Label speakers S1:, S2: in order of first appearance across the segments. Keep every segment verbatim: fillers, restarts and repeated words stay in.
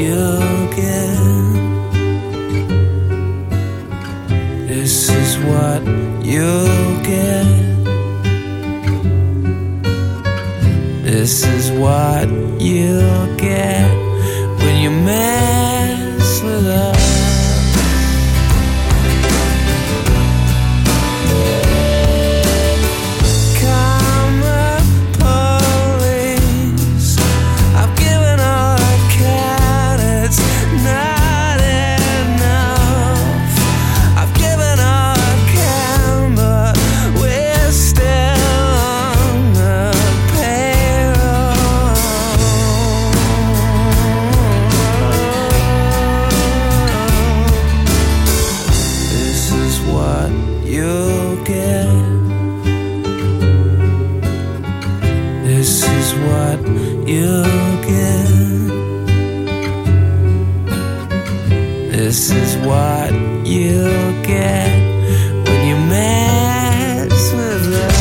S1: you'll get. This is what you'll get. This is what you'll get when you mess with us. This is what you'll get when you mess with us.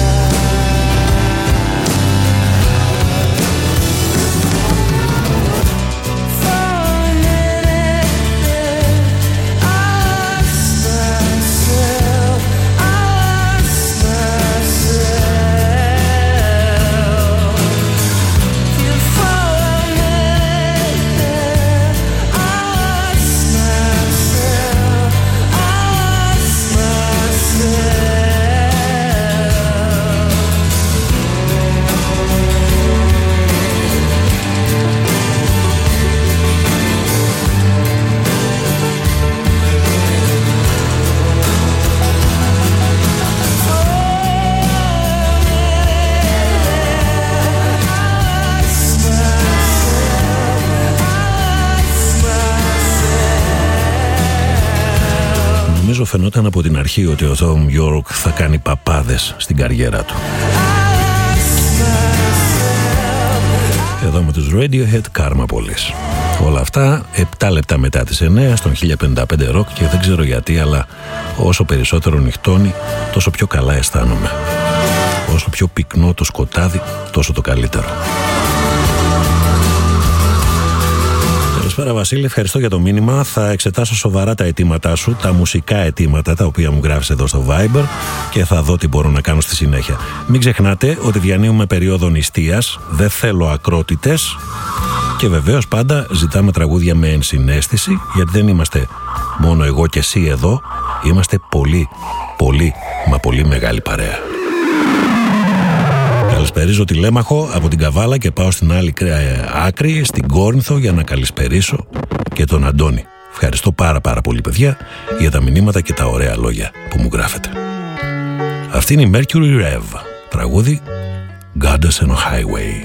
S1: Νομίζω φαινόταν από την αρχή ότι ο Thom Yorke θα κάνει παπάδες στην καριέρα του. Εδώ με τους Radiohead, Karma Police. Όλα αυτά επτά λεπτά μετά τις εννιά στον χίλια πενήντα πέντε Rock, και δεν ξέρω γιατί, αλλά όσο περισσότερο νυχτώνει τόσο πιο καλά αισθάνομαι. Όσο πιο πυκνό το σκοτάδι τόσο το καλύτερο. Καλησπέρα Βασίλη, ευχαριστώ για το μήνυμα. Θα εξετάσω σοβαρά τα αιτήματά σου, τα μουσικά αιτήματα τα οποία μου γράφεις εδώ στο Viber, και θα δω τι μπορώ να κάνω στη συνέχεια. Μην ξεχνάτε ότι διανύουμε περίοδο νηστείας, δεν θέλω ακρότητες, και βεβαίως πάντα ζητάμε τραγούδια με ενσυναίσθηση, γιατί δεν είμαστε μόνο εγώ και εσύ εδώ, είμαστε πολύ, πολύ, μα πολύ μεγάλη παρέα. Καλησπερίζω τη Λέμαχο από την Καβάλα και πάω στην άλλη άκρη, στην Κόρινθο, για να καλησπερίσω και τον Αντώνη. Ευχαριστώ πάρα πάρα πολύ παιδιά για τα μηνύματα και τα ωραία λόγια που μου γράφετε. Αυτή είναι η Mercury Rev, τραγούδι Goddess on a Highway.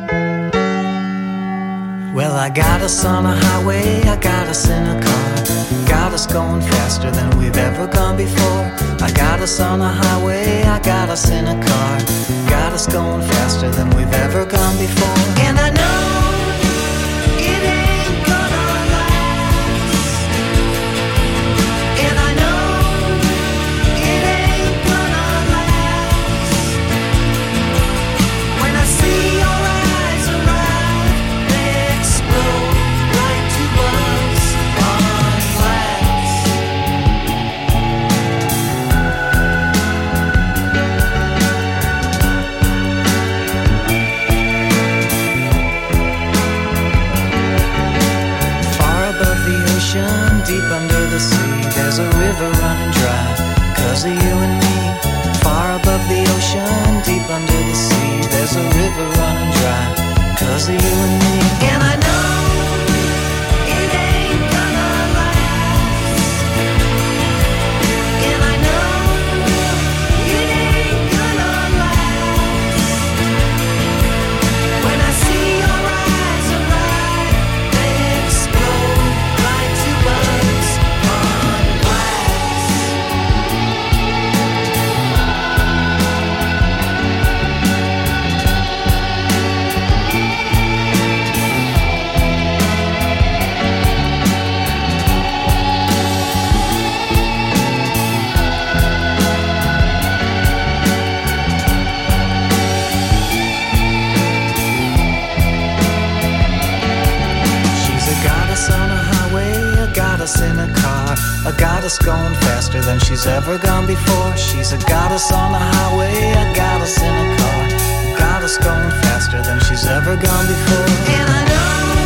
S2: Well, I got us on a highway, I got us in a car, got us going faster than we've ever gone before. I got us on a highway, I got us in a car, got us going faster than we've ever gone before. And I know it ain't gonna last, and I know it ain't gonna last. When I see your eyes arrive, they explode like two bugs on glass. Deep under the sea, there's a river running dry, 'cause of you and me. Far above the ocean, deep under the sea, there's a river running dry, 'cause of you and me. And I know it ain't gonna last, and I know it ain't gonna last. When I see your eyes arrive, they explode like two bugs on glass. goddess going faster than she's ever gone before. She's a goddess on the highway, a goddess in a car. A goddess going faster than she's ever gone before. And I know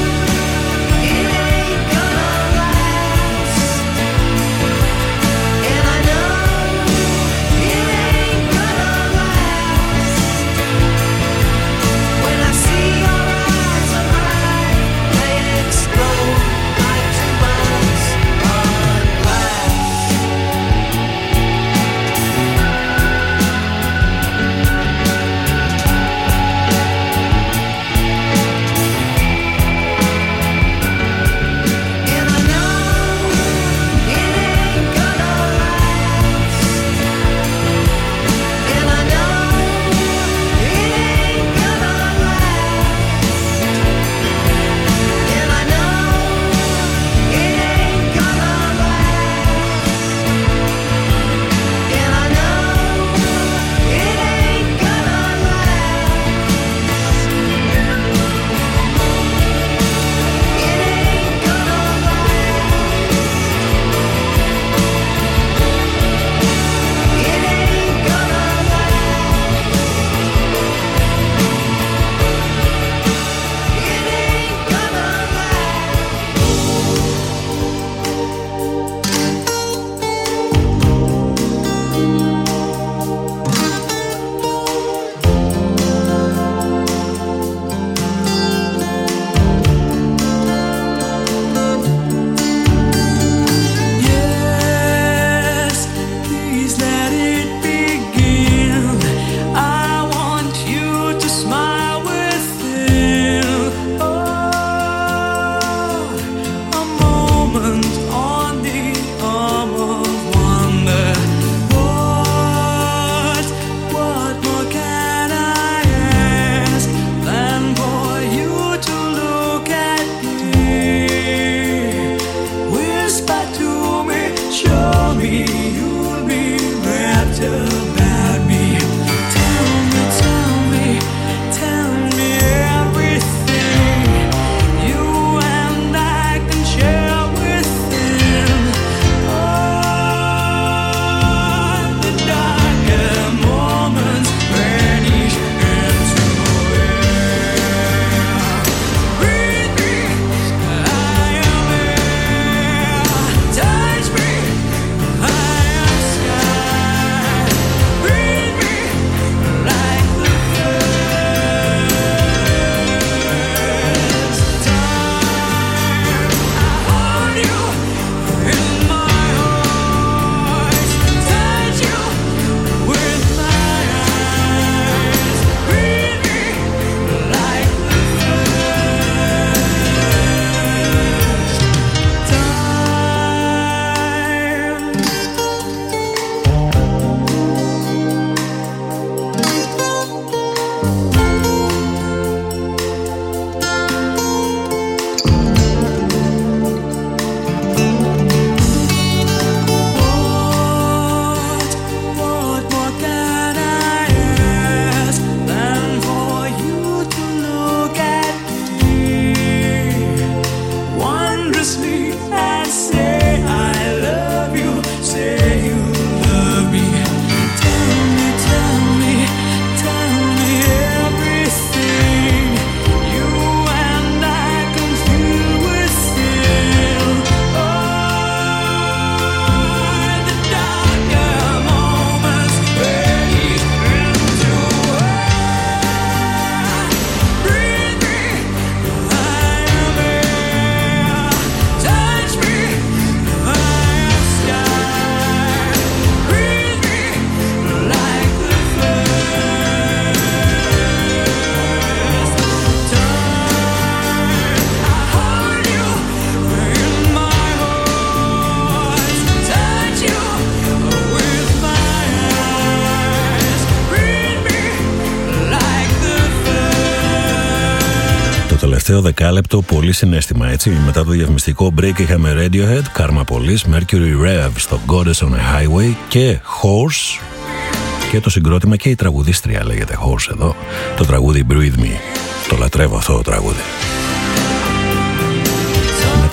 S1: τελευταίο δεκάλεπτο πολύ συναίσθημα, έτσι. Μετά το διαφημιστικό break είχαμε Radiohead, Karma Police, Mercury Rev στο Goddess on a Highway και Horse και το συγκρότημα και η τραγουδίστρια λέγεται Horse εδώ, το τραγούδι Breathe Me. Το λατρεύω αυτό το τραγούδι.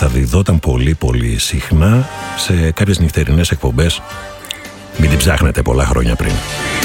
S1: μεταδιδόταν πολύ πολύ συχνά σε κάποιες νυχτερινές εκπομπές. Μην την ψάχνετε, πολλά χρόνια πριν.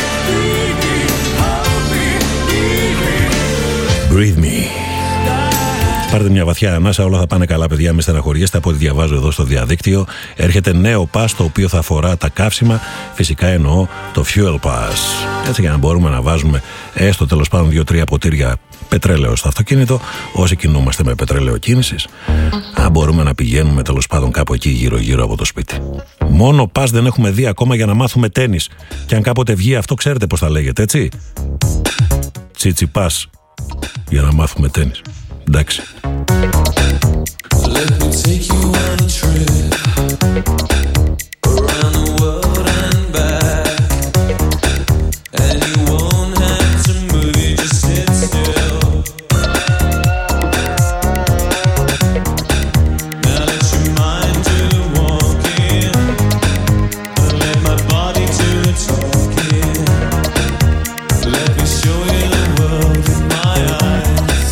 S1: Breathe me. Πάρτε μια βαθιά ανάσα, όλα θα πάνε καλά, παιδιά, με στεναχωριέστε από ό,τι διαβάζω εδώ στο διαδίκτυο. Έρχεται νέο pass το οποίο θα αφορά τα καύσιμα, φυσικά εννοώ το Fuel Pass. Έτσι, για να μπορούμε να βάζουμε έστω τέλος πάντων δύο-τρία ποτήρια πετρέλαιο στο αυτοκίνητο, όσοι κινούμαστε με πετρέλαιο κίνησης, αν μπορούμε να πηγαίνουμε τέλος πάντων κάπου εκεί γύρω-γύρω από το σπίτι. Μόνο pass δεν έχουμε δει ακόμα για να μάθουμε τένις. Και αν κάποτε βγει αυτό, ξέρετε πώς θα λέγεται, έτσι. Τσίτσι pass για να μάθουμε τένις. Εντάξει. Let me take you on a trip around the world and back, and you won't have to move, you just sit still. Now let your mind do the walking, and let my body do the talking. Let me show you the world with my eyes.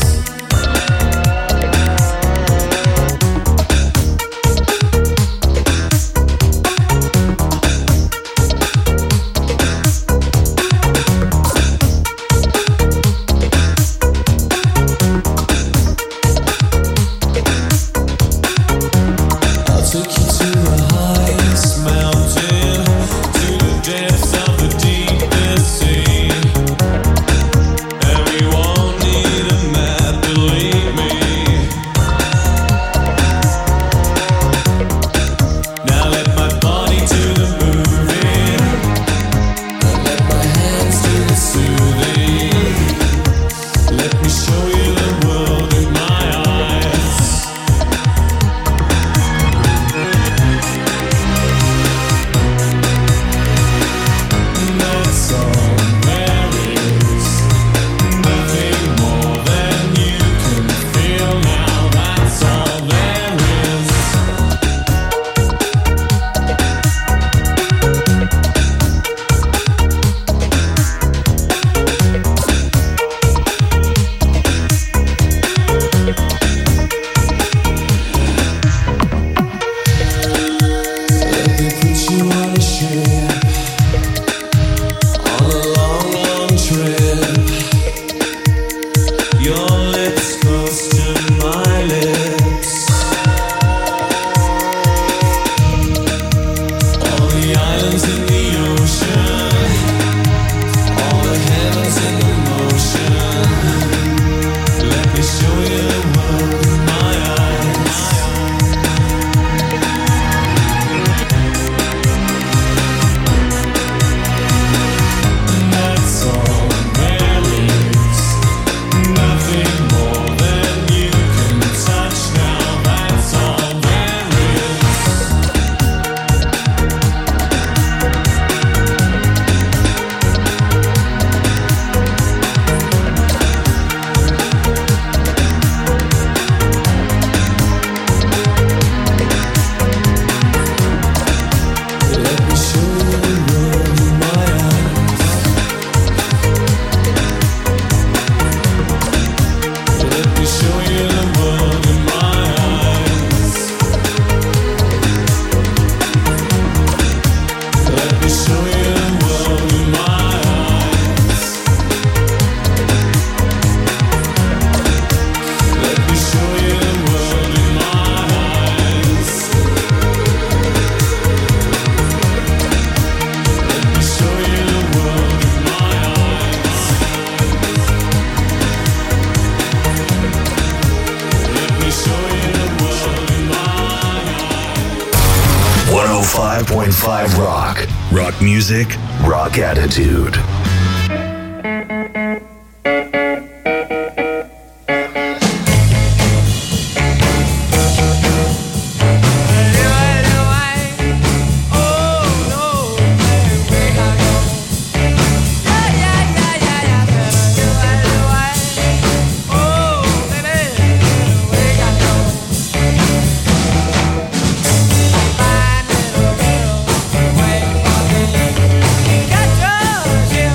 S3: one oh five point five Rock. Rock music, rock attitude.
S4: Yeah.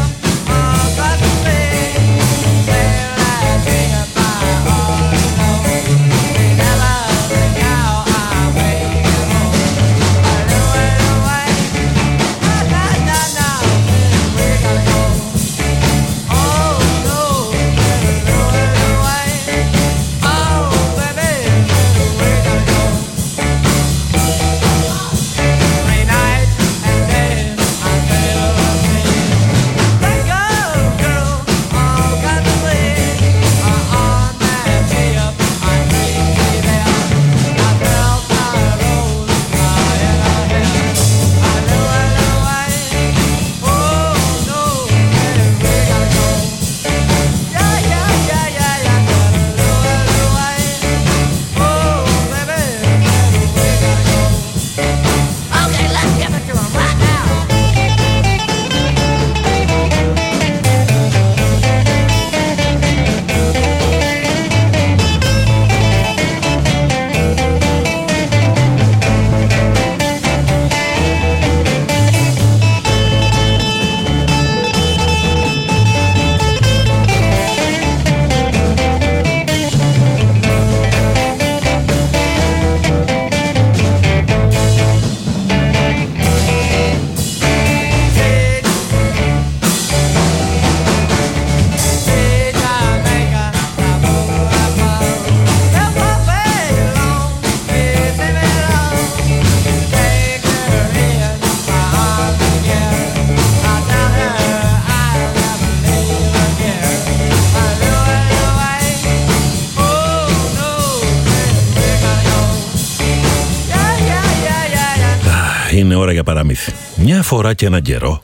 S1: Είναι ώρα για παραμύθι. Μια φορά και έναν καιρό.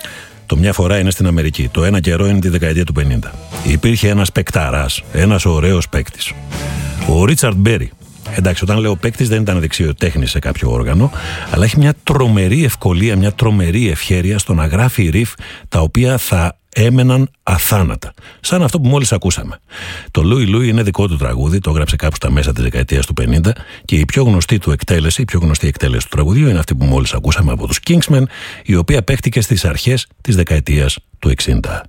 S1: Το μια φορά είναι στην Αμερική. Το ένα καιρό είναι τη δεκαετία του πενήντα. Υπήρχε ένας παικταράς, ένας ωραίος παίκτης. Ο Ρίτσαρντ Μπέρι. Εντάξει, όταν λέω παίκτης δεν ήταν δεξιοτέχνης σε κάποιο όργανο, αλλά έχει μια τρομερή ευκολία, μια τρομερή ευχέρεια στο να γράφει ριφ τα οποία θα έμεναν αθάνατα. Σαν αυτό που μόλις ακούσαμε. Το Λούι Λούι είναι δικό του τραγούδι, το έγραψε κάπου στα μέσα της δεκαετίας του πενήντα και η πιο γνωστή του εκτέλεση, η πιο γνωστή εκτέλεση του τραγουδίου είναι αυτή που μόλις ακούσαμε από τους Kingsmen, η οποία παίχτηκε στις αρχές της δεκαετίας του εξήντα.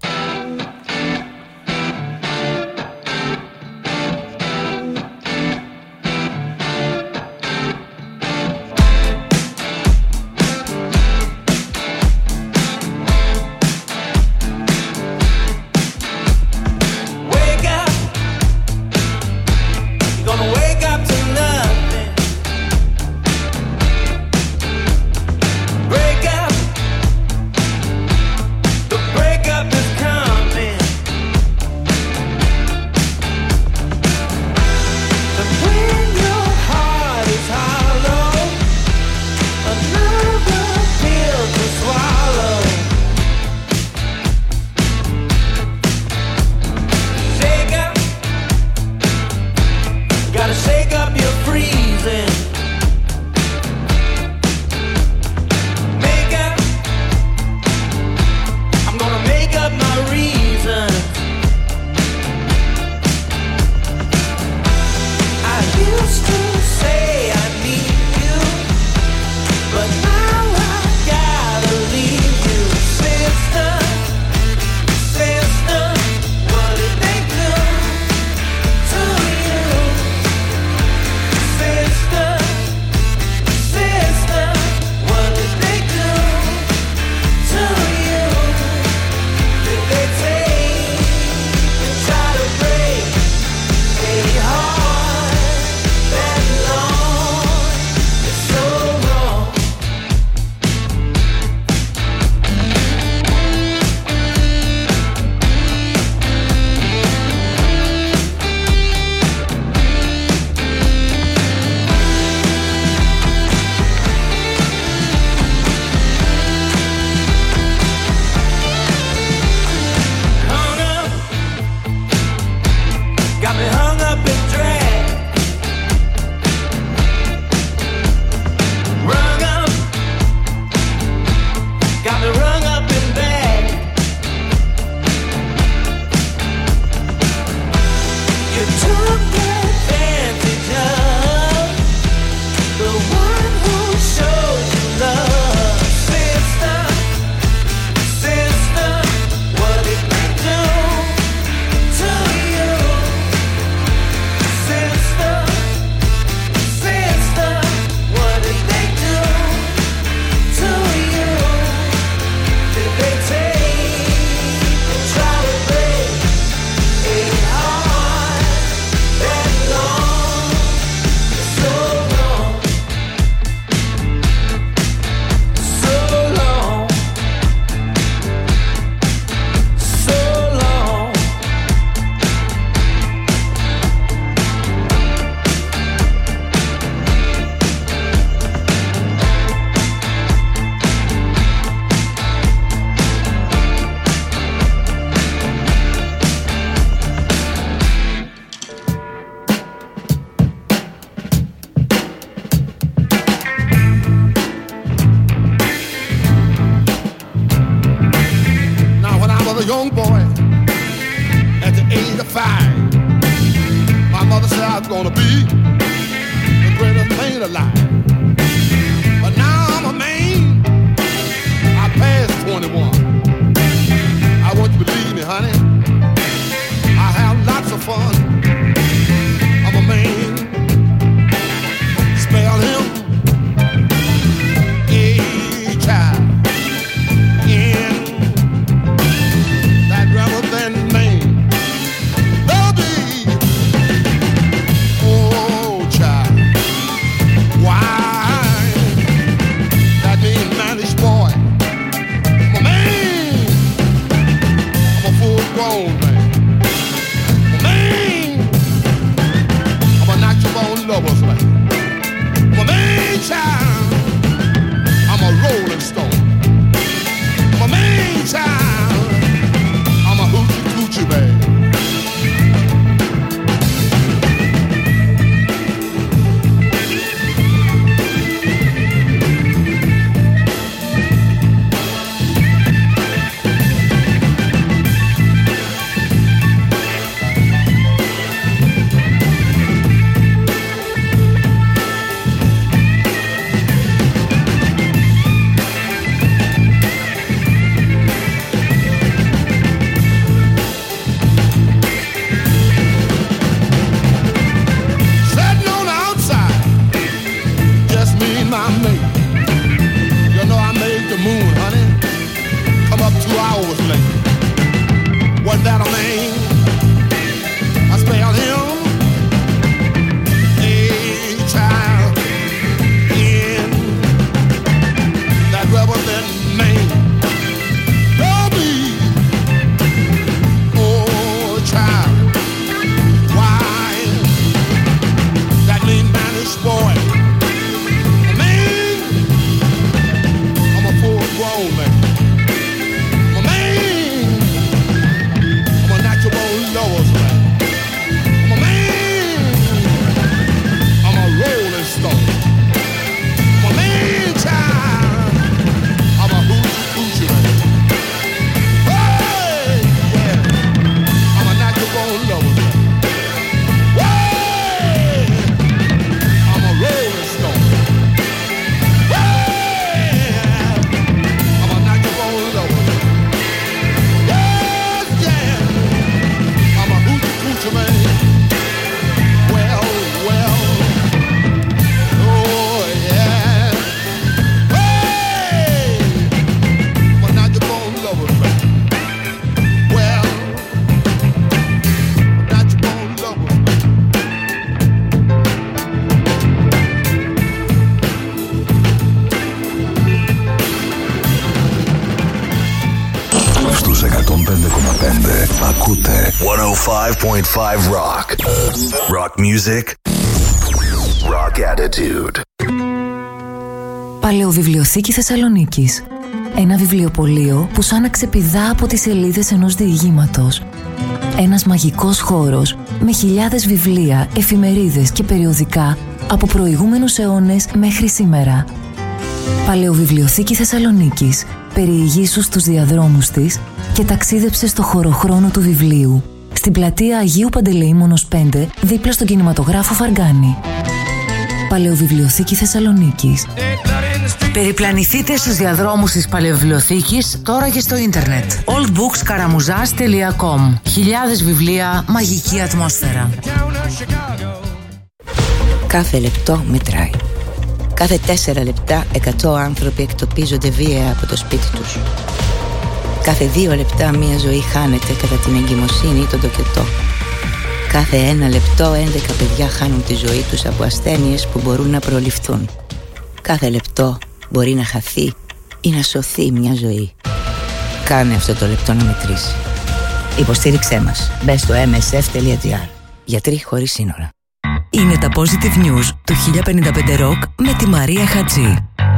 S4: Why?
S3: five point five Rock. Rock music. Rock attitude.
S4: Παλαιοβιβλιοθήκη Θεσσαλονίκης. Ένα βιβλιοπωλείο που σαν να ξεπηδά από τις σελίδες ενός διηγήματος. Ένας μαγικός χώρος με χιλιάδες βιβλία, εφημερίδες και περιοδικά από προηγούμενους αιώνες μέχρι σήμερα. Παλαιοβιβλιοθήκη Θεσσαλονίκης. Περιηγήσου στους διαδρόμους της και ταξίδεψε στο χωροχρόνο του βιβλίου. Στην πλατεία Αγίου Παντελεήμονος πέντε, δίπλα στον κινηματογράφο Φαργκάνη. Παλαιοβιβλιοθήκη Θεσσαλονίκης.
S5: Περιπλανηθείτε στους διαδρόμους της Παλαιοβιβλιοθήκης τώρα και στο ίντερνετ. old books karamuzas τελεία com. Χιλιάδες βιβλία, μαγική ατμόσφαιρα.
S6: Κάθε λεπτό μετράει. Κάθε τέσσερα λεπτά εκατό άνθρωποι εκτοπίζονται βία από το σπίτι τους. Κάθε δύο λεπτά μία ζωή χάνεται κατά την εγκυμοσύνη ή τον τοκετό. Κάθε ένα λεπτό έντεκα παιδιά χάνουν τη ζωή τους από ασθένειες που μπορούν να προληφθούν. Κάθε λεπτό μπορεί να χαθεί ή να σωθεί μια ζωή. Κάνε αυτό το λεπτό να μετρήσει. Υποστήριξέ μας. Μπες στο εμ ες εφ τελεία τζι άρ. Γιατροί χωρίς σύνορα.
S4: Είναι τα Positive News του χίλια πενήντα πέντε Rock με τη Μαρία Χατζή.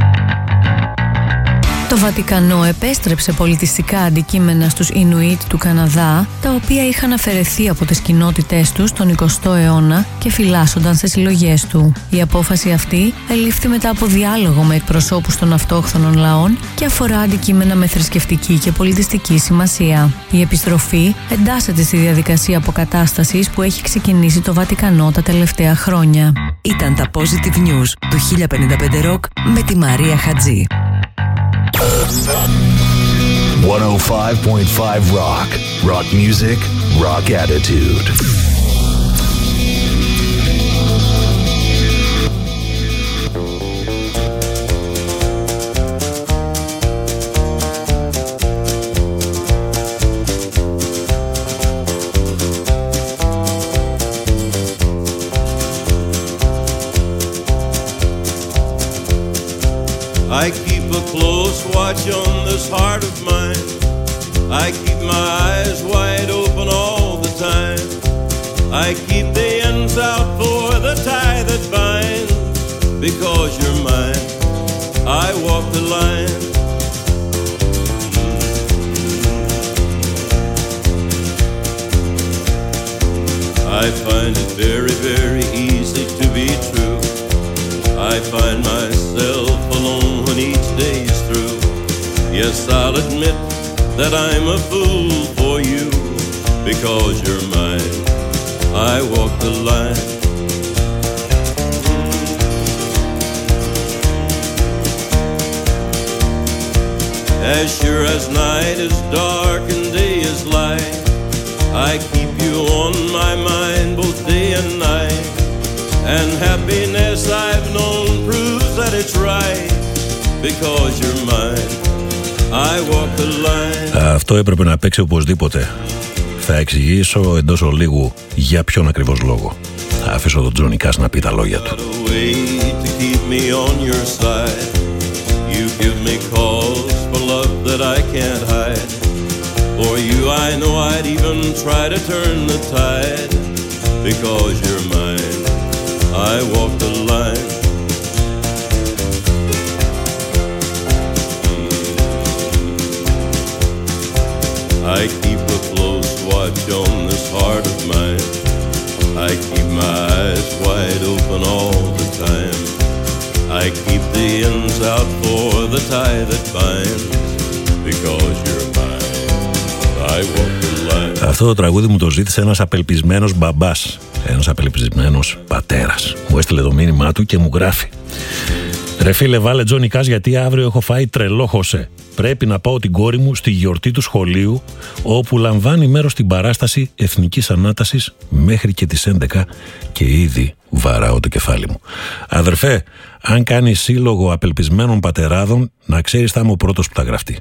S4: Το Βατικανό επέστρεψε πολιτιστικά αντικείμενα στους Ινουίτ του Καναδά, τα οποία είχαν αφαιρεθεί από τις κοινότητές τους τον εικοστό αιώνα και φυλάσσονταν σε συλλογές του. Η απόφαση αυτή ελήφθη μετά από διάλογο με εκπροσώπους των αυτόχθονων λαών και αφορά αντικείμενα με θρησκευτική και πολιτιστική σημασία. Η επιστροφή εντάσσεται στη διαδικασία αποκατάστασης που έχει ξεκινήσει το Βατικανό τα τελευταία χρόνια.
S5: Ήταν τα Positive News του χίλια πενήντα πέντε Rock με τη Μαρία Χατζή.
S3: εκατόν πέντε κόμμα πέντε Rock. Rock music, rock attitude.
S7: I keep a close watch on this heart of mine. I keep my eyes wide open all the time. I keep the ends out for the tie that binds. Because you're mine, I walk the line. I find it very, very easy to be true. I find myself alone when each day is through. Yes, I'll admit that I'm a fool for you. Because you're mine, I walk the line. As sure as night is dark and day is light, I keep you on my mind both day and night. And happiness I've known proves that it's right. Because you're mine, I walk the line.
S1: Αυτό έπρεπε να παίξει οπωσδήποτε. Θα εξηγήσω εντός ολίγου για ποιον ακριβώς λόγο. Θα αφήσω τον Τζόνι Κάς να πει τα λόγια του.
S7: You give me cause for love that I can't hide. For you I know I'd even try to turn the tide. Because you're mine, I walk the line. I keep a close watch on this heart of mine. I keep my eyes wide open all the time. I keep the ends out for the tie that binds. Because you're mine, I walk the line.
S1: Αυτό το τραγούδι μου το ζήτησε ένας απελπισμένος μπαμπάς, ένας απελπισμένος πατέρας. Μου έστειλε το μήνυμά του και μου γράφει: ρε φίλε, βάλε Τζόνι Κάς γιατί αύριο έχω φάει τρελό Χωσέ. Πρέπει να πάω την κόρη μου στη γιορτή του σχολείου, όπου λαμβάνει μέρος στην παράσταση Εθνικής Ανάτασης μέχρι και τις έντεκα και ήδη βαράω το κεφάλι μου. Αδερφέ, αν κάνει σύλλογο απελπισμένων πατεράδων, να ξέρεις θα είμαι ο πρώτος που θα γραφτεί.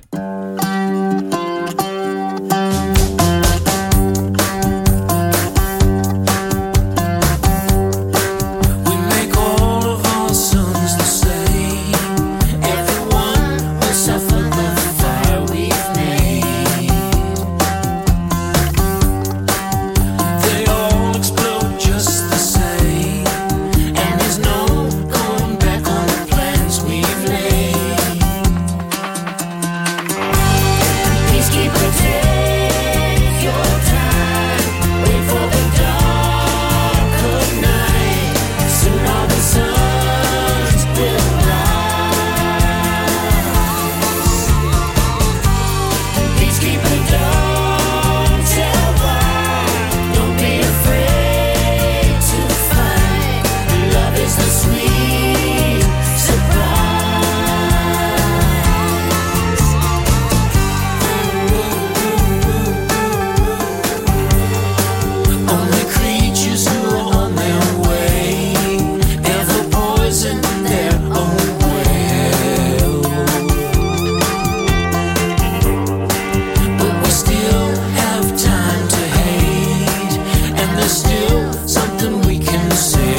S8: there's still something we can say.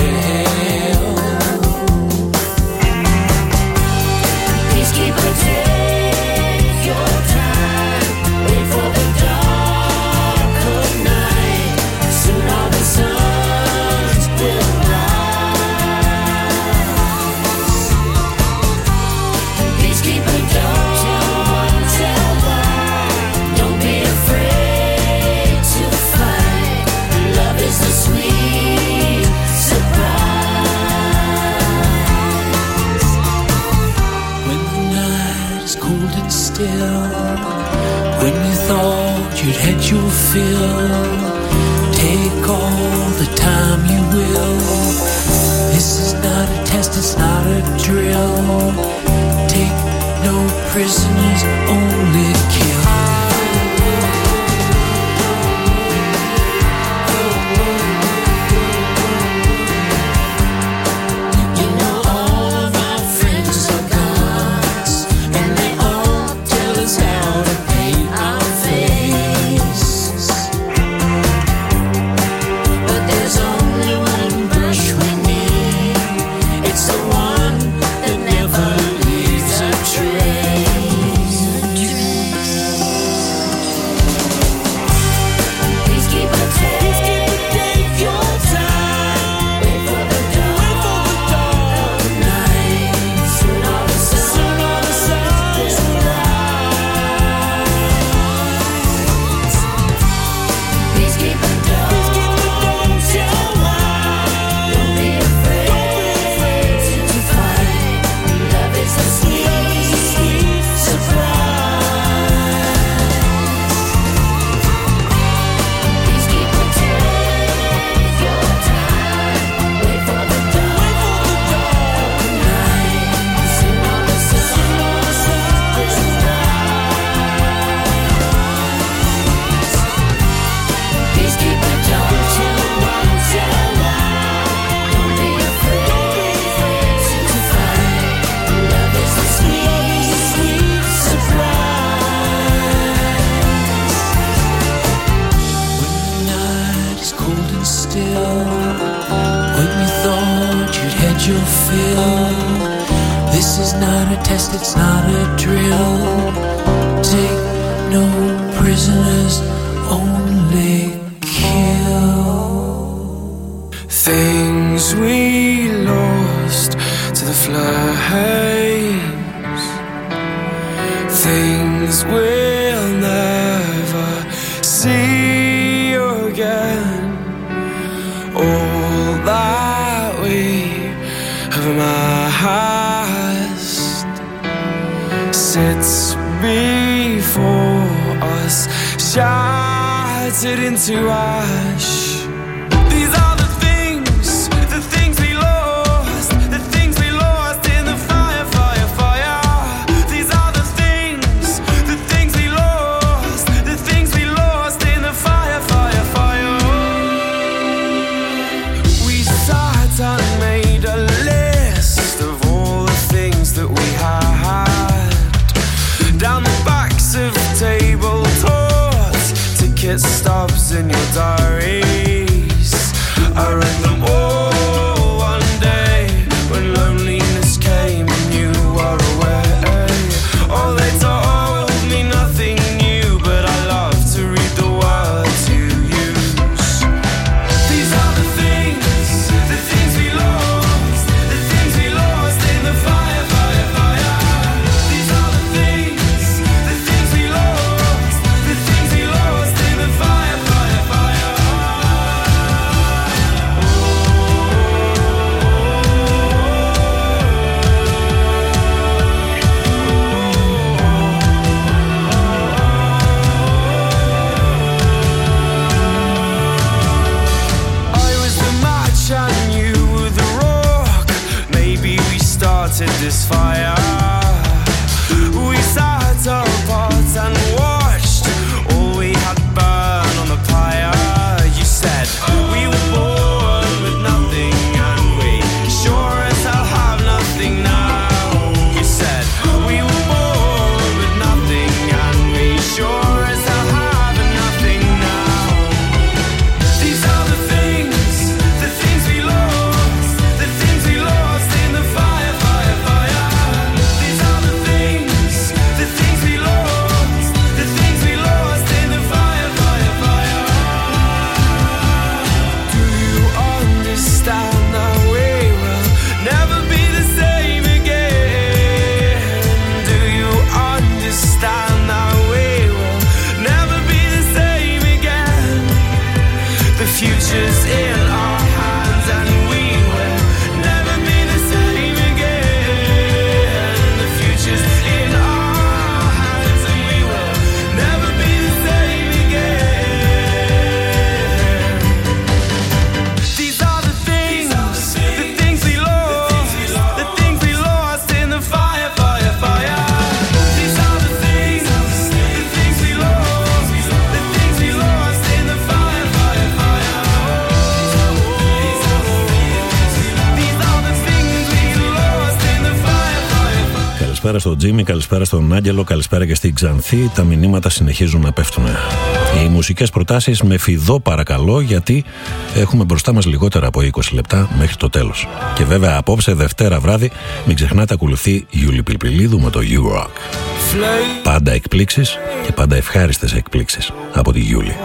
S8: Please keep a take your time. Wait for the dark of night. Soon all the suns will rise. Please keep a don't tell why. Don't be afraid to fight. Love is a sweet surprise. When the night is cold and still, when you thought you'd had your fill, take all the time you will. This is not a test, it's not a drill. Take no prisoners, only kill. You know all of our friends are gods, and they all tell us how to paint our face. But there's only one brush we need. It's the one that never leaves a trace. Please keep a take your time. Wait for the dawn of night. Soon all the suns will rise. Please keep a don't tell why. Don't be afraid to fight. Love is a sweet surprise. Please keep a take your time. Wait for the dawn of night. Soon all the suns will rise. Please keep a don't tell why. Don't be afraid to fight. Love is a sweet, sweet surprise. When the night is cold and still, when you thought you'd had your fill, this is not a test, it's not a drill. Take no prisoners, only kill. Things we lost to the flames, things we'll never see again. All that we have amassed sits before us, shattered into ash. These are the things, the things we lost, the things we lost in the fire, fire, fire. These are the things, the things we lost, the things we lost in the fire, fire, fire. We sat and made a list of all the things that we had down the backs of table tops, ticket stubs in your diaries. I read them all one day when loneliness came and you were away. Oh, they told me nothing new, but I love to read the words you use. These are the things, the things we lost, the things we lost in the fire, fire, fire. These are the things, the things we lost, the things we lost in the fire, fire, fire. I was the match and you were the rock. Maybe we started this fire. We sat apart and watched all we had burn on the pyre. You said we were born with nothing and we sure as hell have nothing now. You said we were born with nothing and we sure as hell have nothing now. These are the things. future's in our hands and we will never be the same again. The future's in our hands and we will never be the same again. These are the things, the things we lost, the things we lost in the fire, fire, fire. These are the things, the things we lost, the things we lost in the fire, fire, fire. These are the things we lost in the fire, fire, fire.
S1: Καλησπέρα στον Τζίμι, καλησπέρα στον Άγγελο, καλησπέρα και στην Ξανθή. Τα μηνύματα συνεχίζουν να πέφτουν. Οι μουσικές προτάσεις με φιδό παρακαλώ, γιατί έχουμε μπροστά μας λιγότερα από είκοσι λεπτά μέχρι το τέλος. Και βέβαια απόψε Δευτέρα βράδυ μην ξεχνάτε ακολουθεί Γιούλη Πιλπιλίδου με το You Rock. Πάντα εκπλήξεις και πάντα ευχάριστες εκπλήξεις από τη Γιούλη.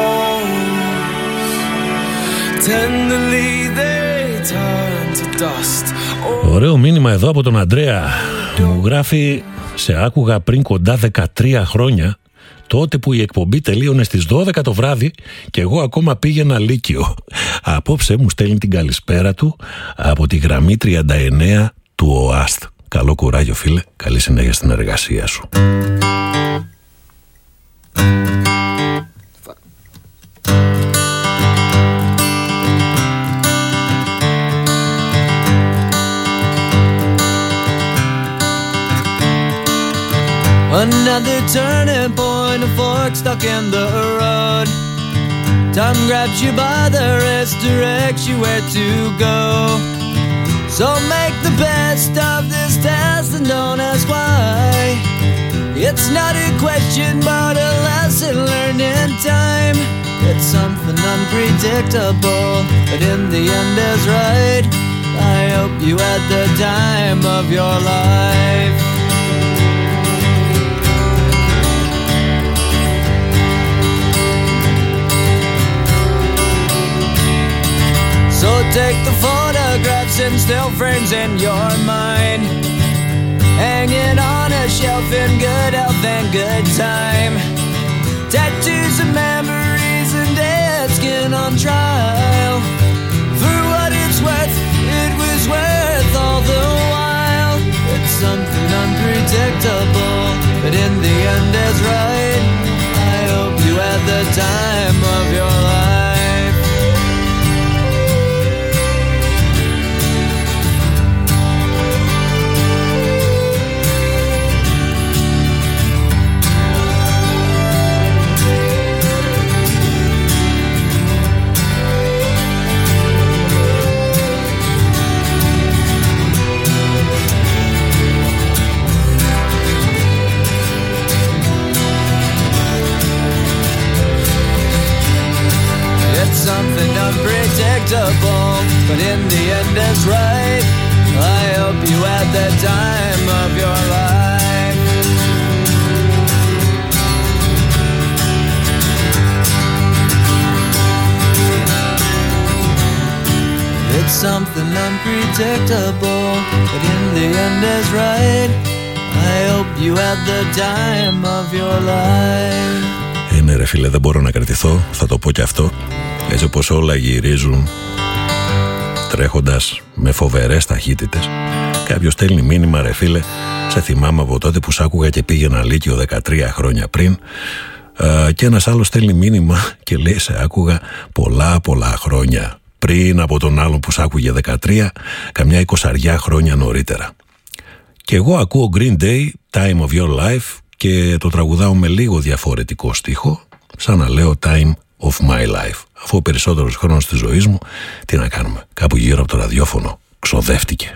S8: Tenderly they turn to dust.
S1: Ωραίο μήνυμα εδώ από τον Αντρέα. Μου γράφει, σε άκουγα πριν κοντά δεκατρία χρόνια, τότε που η εκπομπή τελείωνε στις δώδεκα το βράδυ και εγώ ακόμα πήγαινα λύκειο. Απόψε μου στέλνει την καλησπέρα του από τη γραμμή τριάντα εννέα του ΟΑΣΤ. Καλό κουράγιο φίλε, καλή συνέχεια στην εργασία σου.
S2: Another turning point, a fork stuck in the road. Time grabs you by the wrist, directs you where to go. So make the best of this test and don't ask why. It's not a question but a lesson learned in time. It's something unpredictable, but in the end is right. I hope you had the time of your life. So take the photographs and still frames in your mind, hanging on a shelf in good health and good time. Tattoos of memories and dead skin on trial. For what it's worth, it was worth all the while. It's something unpredictable, but in the end is right. I hope you had the time of your life. Something unpredictable, but in the end is right. I hope you had the time of your life. It's something unpredictable, but in the end is right. I hope you had the time of your life.
S1: Είναι ρε φίλε, δεν μπορώ να κρατηθώ, θα το πω και αυτό. Έτσι όπως όλα γυρίζουν τρέχοντας με φοβερές ταχύτητες. Κάποιος στέλνει μήνυμα, ρε φίλε, σε θυμάμαι από τότε που σ' άκουγα και πήγαινα λύκειο δεκατρία χρόνια πριν. Α, και ένας άλλος στέλνει μήνυμα και λέει, σε άκουγα πολλά πολλά χρόνια πριν από τον άλλον που σ' άκουγε δεκατρία, καμιά εικοσαριά χρόνια νωρίτερα. Και εγώ ακούω Green Day, Time of Your Life, και το τραγουδάω με λίγο διαφορετικό στίχο, σαν να λέω Time of My Life. Αφού ο περισσότερος χρόνος της ζωής μου, τι να κάνουμε, κάπου γύρω από το ραδιόφωνο ξοδεύτηκε.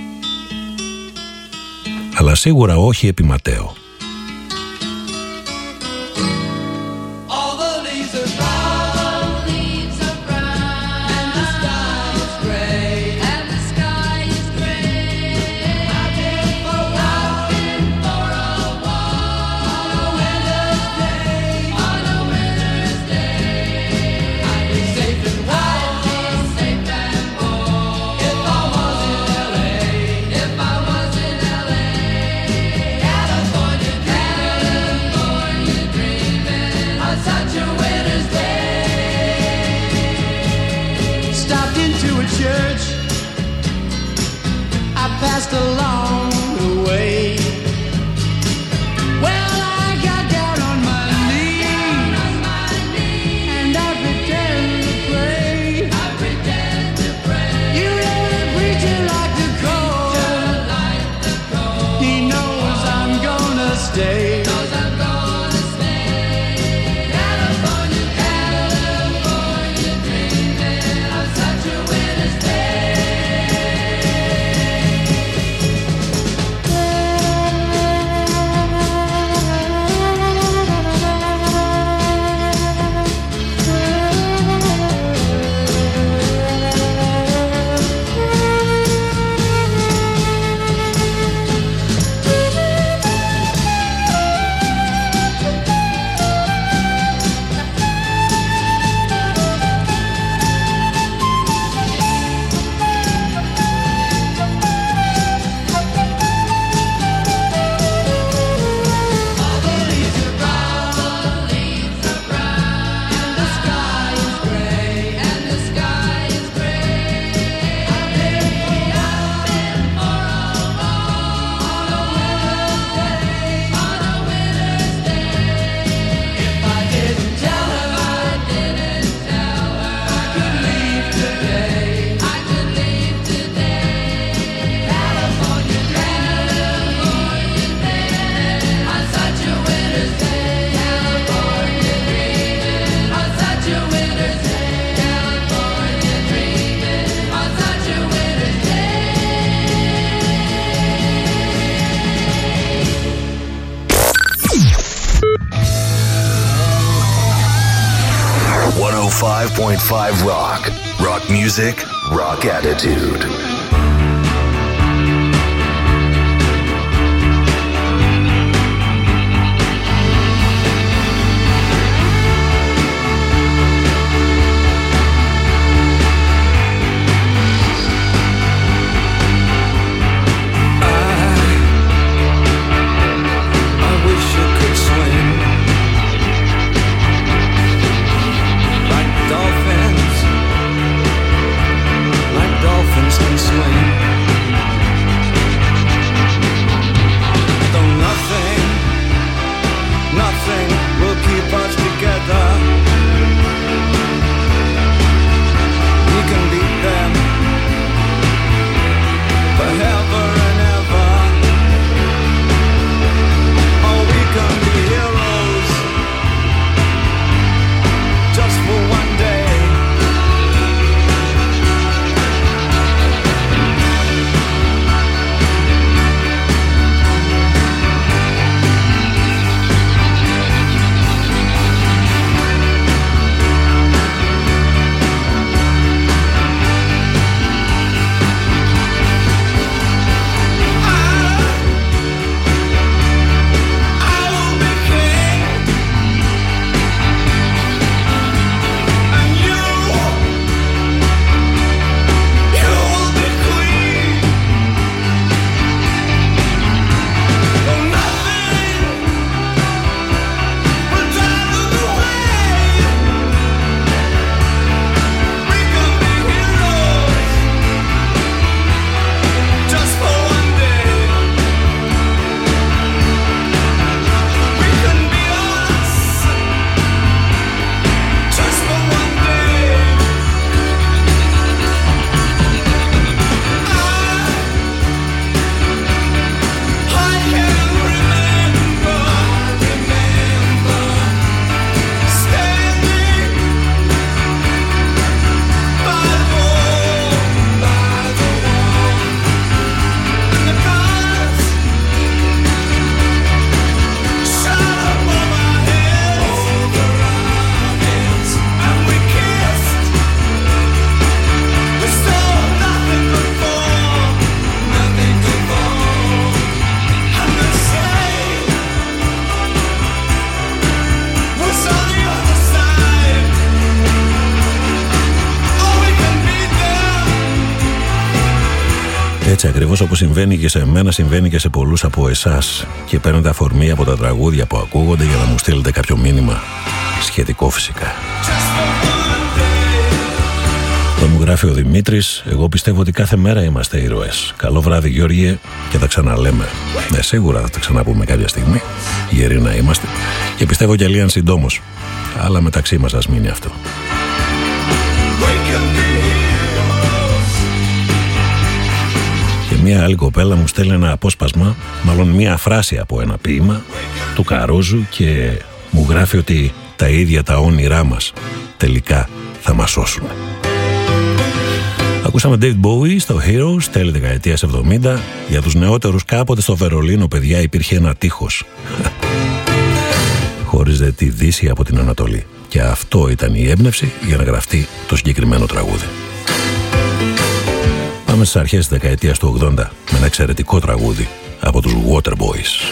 S1: Αλλά σίγουρα όχι επί Ματέο.
S2: California.
S9: church I passed along the way. Well, I got down on my knees and I pretend to pray. I pretend to pray. You know the preacher like the cold. He knows I'm gonna stay.
S3: five point five Rock. Rock music, rock attitude.
S1: Έτσι ακριβώς όπως συμβαίνει και σε μένα, συμβαίνει και σε πολλούς από εσάς. Και παίρνετε αφορμή από τα τραγούδια που ακούγονται για να μου στείλετε κάποιο μήνυμα. Σχετικό φυσικά. Θα μου Γράφει ο Δημήτρης, εγώ πιστεύω ότι κάθε μέρα είμαστε ήρωες. Καλό βράδυ Γιώργη και τα ξαναλέμε. Ναι, σίγουρα θα τα ξαναπούμε κάποια στιγμή. Γεροί να είμαστε. Και πιστεύω κι Αλίαν συντόμως. Αλλά μεταξύ μας ας μείνει αυτό. Και μία άλλη κοπέλα μου στέλνει ένα απόσπασμα, μάλλον μία φράση από ένα ποίημα του Καρόζου και μου γράφει ότι τα ίδια τα όνειρά μας τελικά θα μας σώσουν. Ακούσαμε David Bowie στο Heroes, τέλη δεκαετίας εβδομήντα. Για τους νεότερους, κάποτε στο Βερολίνο, παιδιά, υπήρχε ένα τείχος. Χώριζε τη Δύση από την Ανατολή. Και αυτό ήταν η έμπνευση για να γραφτεί το συγκεκριμένο τραγούδι. Πάμε στις αρχές της δεκαετίας του ογδόντα με ένα εξαιρετικό τραγούδι από τους Waterboys.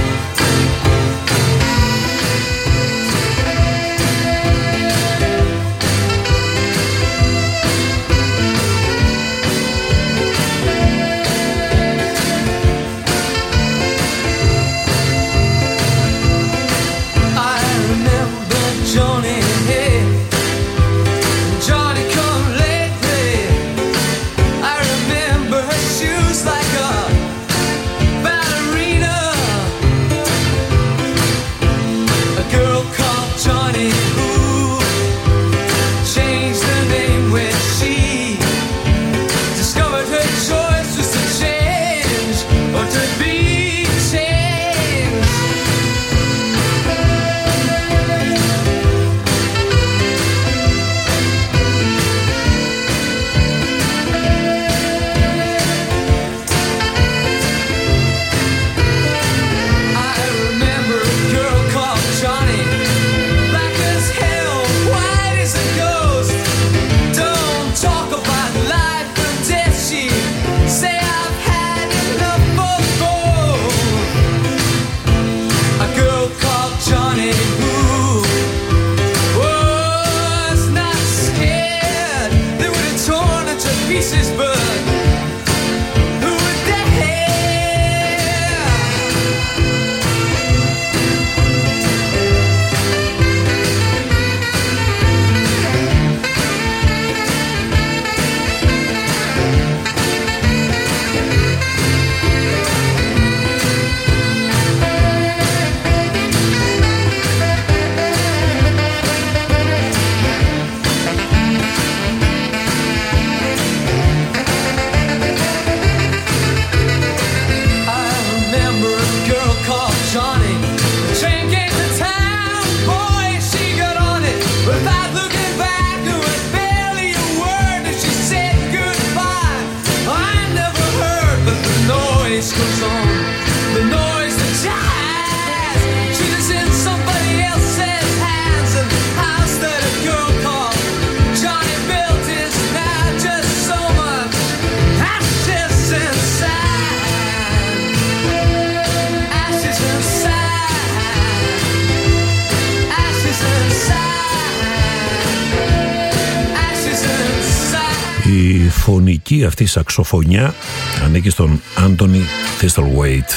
S1: Η φωνική αυτή σαξοφωνιά ανήκει στον Anthony Thistlethwaite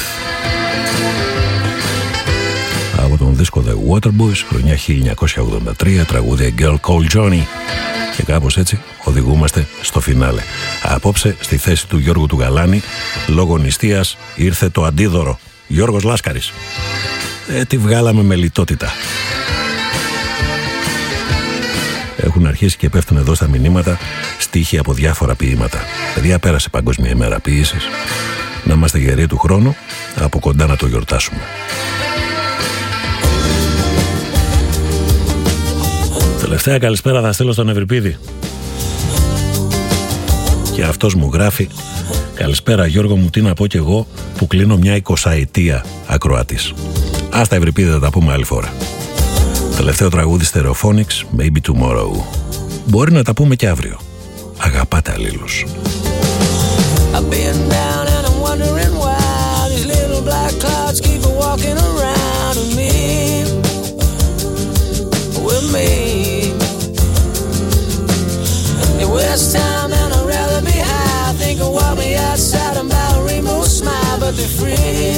S1: από τον δίσκο The Waterboys, χρονιά χίλια εννιακόσια ογδόντα τρία, τραγούδια Girl Called Johnny. Και κάπως έτσι οδηγούμαστε στο φινάλε. Απόψε στη θέση του Γιώργου του Γαλάνη, λόγω νηστείας, ήρθε το αντίδωρο. Γιώργος Λάσκαρης. Ε, τη βγάλαμε με λιτότητα. Έχουν αρχίσει και πέφτουν εδώ στα μηνύματα στίχοι από διάφορα ποίηματα. Παιδιά, πέρασε Παγκόσμια ημέρα ποίησης. Να είμαστε γεροί του χρόνου, από κοντά να το γιορτάσουμε. Τελευταία καλησπέρα θα στείλω στον Ευρυπίδη. Και αυτός μου γράφει: καλησπέρα Γιώργο μου, τι να πω κι εγώ που κλείνω μια εικοσαετία ακροατής. Άστα Ευρυπίδη, θα τα πούμε άλλη φορά. Τελευταίο τραγούδι Stereophonics, Maybe Tomorrow. Μπορεί να τα πούμε και αύριο. Αγαπάτε αλλήλους.
S2: I've been down and I'm wondering why these little black clouds keep walking around with me, with me. It was time and I'd rather be high. Think of what me outside and about a rainbow smile, but they're free.